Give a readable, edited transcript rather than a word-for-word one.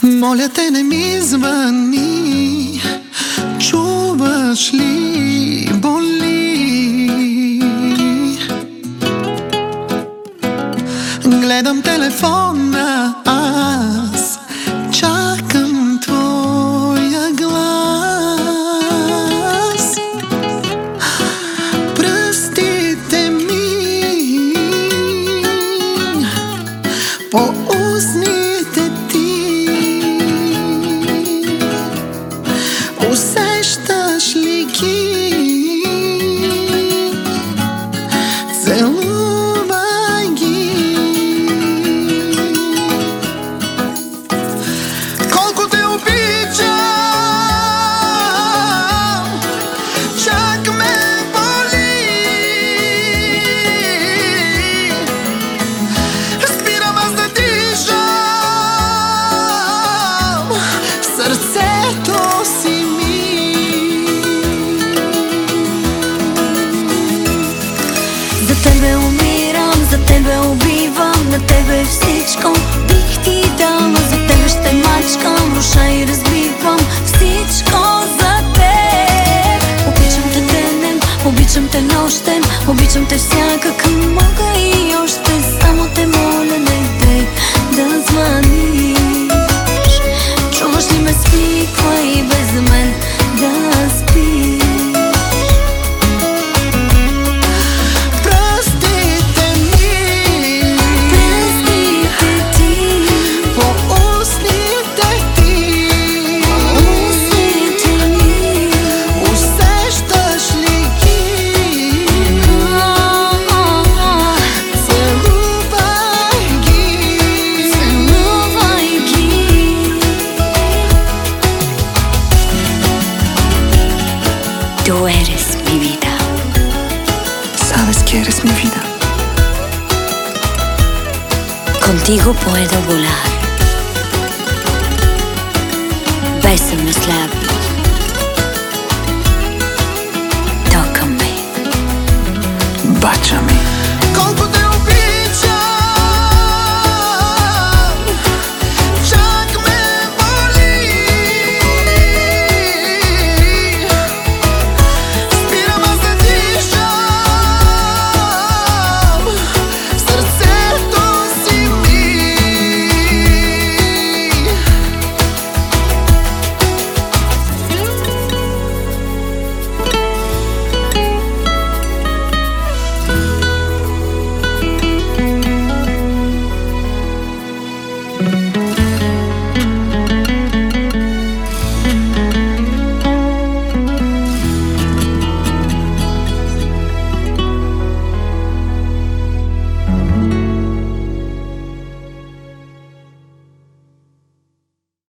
Моля те, не ми звъни, чуваш ли, боли. Гледам телефона, аз чакам твоя глас. Пръстите ми по устните ти, усещаш ли ги? Целувай ги. Колко те обичам, чак ме боли. Спирам аз да дишам в сърцето си ми. За тебе умирам, за тебе убивам, на тебе всичко бих ти дала. За тебе ще мачкам, руша и разбивам всичко за теб. Обичам те денем, обичам те нощем, обичам те всякак мога и още. Само те моля, не дей да звъниш. Чуваш ли ме, свиквай без мен да спиш. Tú eres mi vida. Sabes que eres mi vida. Contigo puedo volar. Bésame los labios. Tócame. Baciami.